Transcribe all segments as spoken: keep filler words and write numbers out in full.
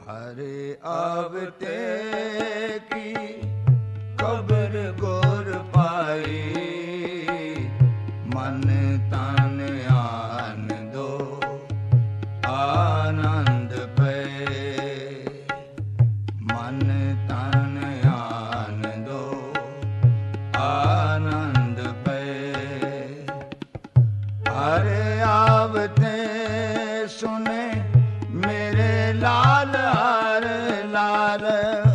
हरे आवते की खबर गुर पाई, मन तन आन दो आनंद पे, मन तन आन दो आनंद पे। हरे आवते सुने मेरे लाल हर लाल,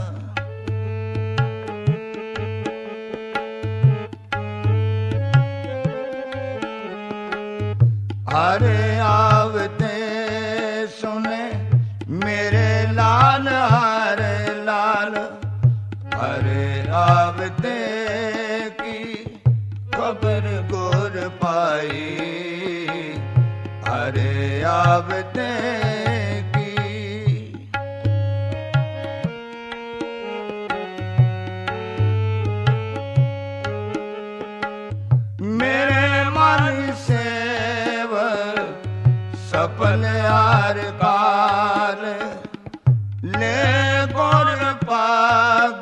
हरे आवते सुने मेरे लाल हर लाल, हरे आवते की खबर गुर पाई, हरे आवते सफल हार काल, ले गुर पाग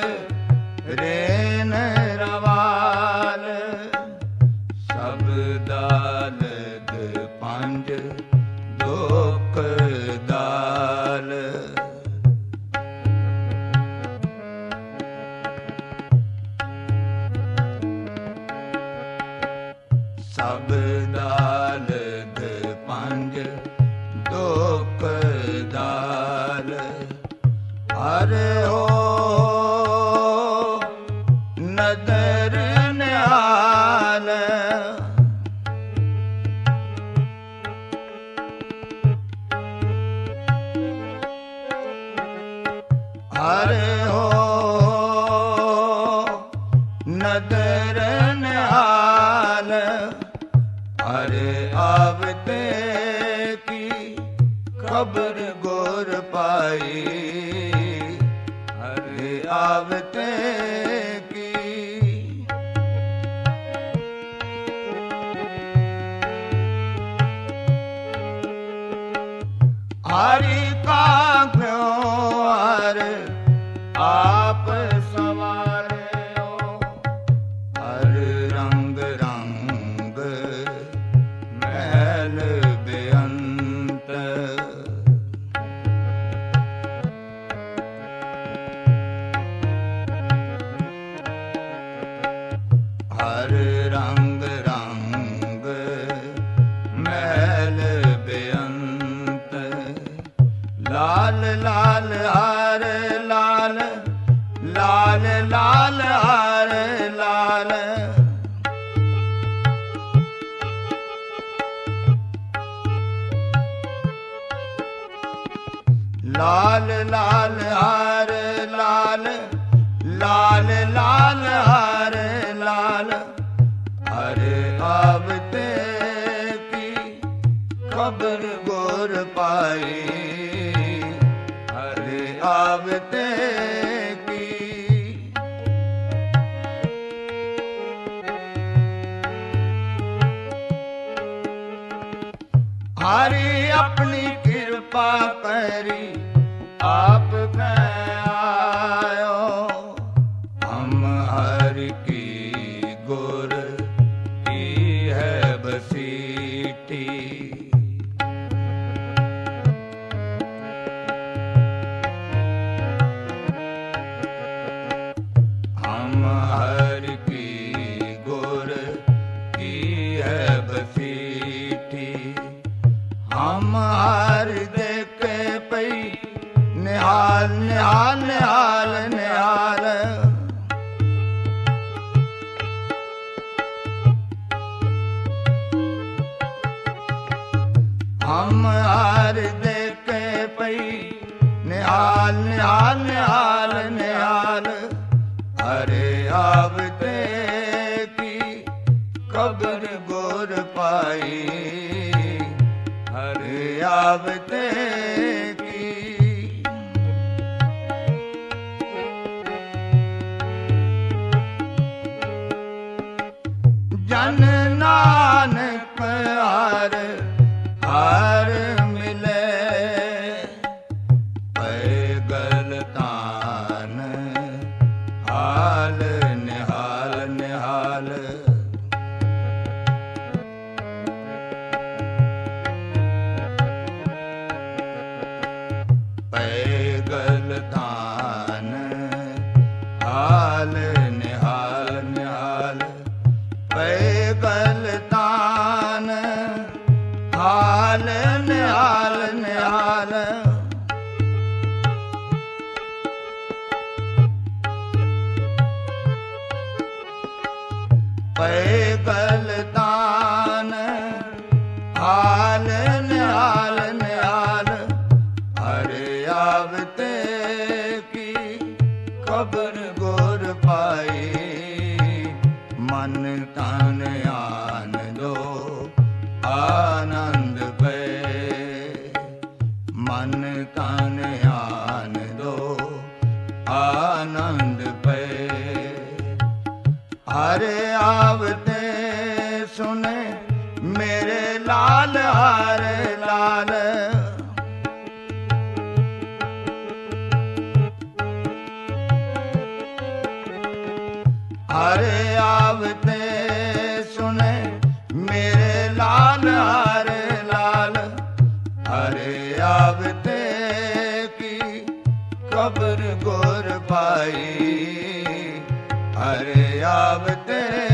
रेन रवाल, सब दालद पंज दुख दाल, सब दालद पंज दुख दाल, हरे हो नदर निहाल, हरे हो नदर निहाल, हरे आवते की खबर गुर पाई, हरे आवते की। हरि का क्यों हर आप सवारे हो, हर रंग रंग महल बेअंत, हर रंग रंग महल बेअंत, लाल लाल हर लाल, लाल लाल हर लाल, लाल लाल हर लाल, लाल लाल हर लाल, हरे आवते की खबर गुर पाई, हरे आवते की। हरि अपनी कृपा करी आप मैं आयो, हम हरि की गुर की है बसीठी, हम हरि की गुर की है बसीठी, हम हर देखे पई निहाल निहाल निहाल निहाल, हम हर देखे पई निहाल निहाल निहाल निहाल, हरे आवते की खबर गुर पाई, हरे आवते की। जन नानक हर हर मिले, तान हाल निहाल निहाल पैगल तान हाल निहाल निहाल पैगल तान हाल निहाल निहाल पैगल तान हाल निहाल निहाल अरे आवते की खबर गोर पाई मन तन आन दो आनंद पे मन तन आन दो आनंद पे अरे आवते सुने मेरे लाल हरे लाल अरे आवते सुने मेरे लाल हरे लाल अरे आवते की खबर गोर पाई अरे आवते